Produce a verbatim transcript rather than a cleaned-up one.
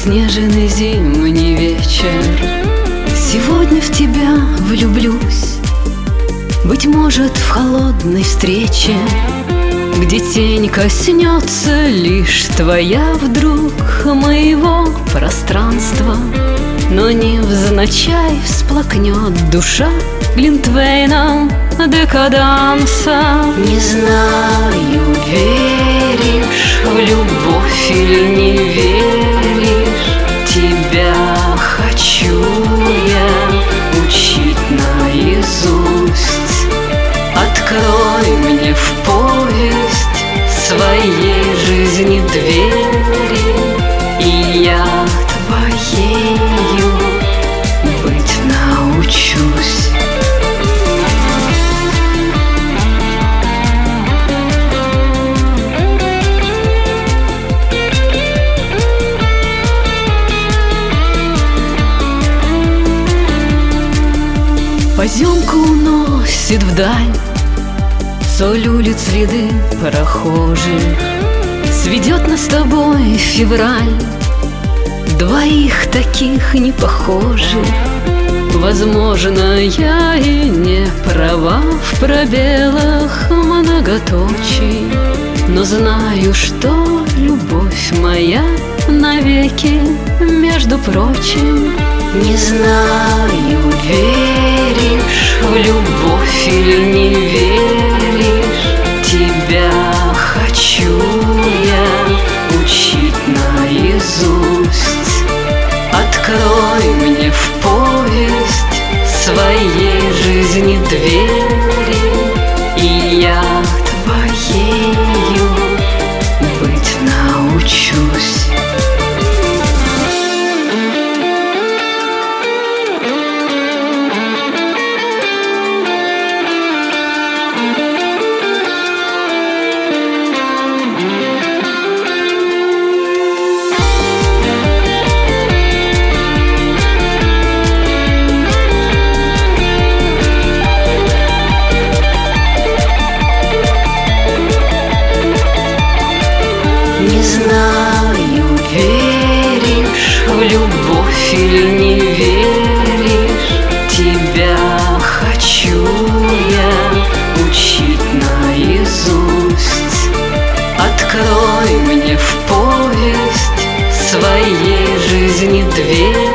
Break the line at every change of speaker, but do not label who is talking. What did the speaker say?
заснеженный зимний вечер. Сегодня в тебя влюблюсь, быть может, в холодной встрече, где тень коснется лишь твоя вдруг моего пространства. Но невзначай всплакнет душа глинтвейном декаданса. Не знаю, веришь в любовь или не веришь, тебя хочу я учить наизусть. Открой мне в повесть своей жизни двери, и я твоею быть научусь. Поземка уносит вдаль соль улиц, ряды прохожих. Сведет нас с тобой февраль, двоих таких непохожих. Возможно, я и не права в пробелах многоточий, но знаю, что любовь моя навеки, между прочим. Не знаю, веришь в любовь или не веришь, тебя хочу я учить наизусть. Открой мне в повесть своей жизни двери, и я твоею быть научусь. Не знаю, веришь в любовь или не веришь, тебя хочу я учить наизусть. Открой мне в повесть своей жизни дверь,